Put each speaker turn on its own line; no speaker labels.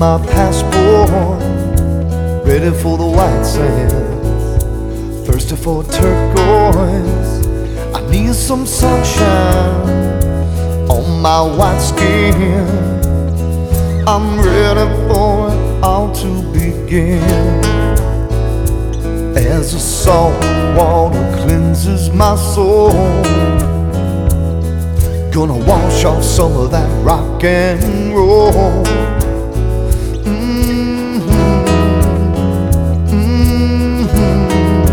my passport, ready for the white sands, thirsty for turquoise. I need some sunshine on my white skin. I'm ready for it all to begin. As the salt water cleanses my soul, gonna wash off some of that rock and roll.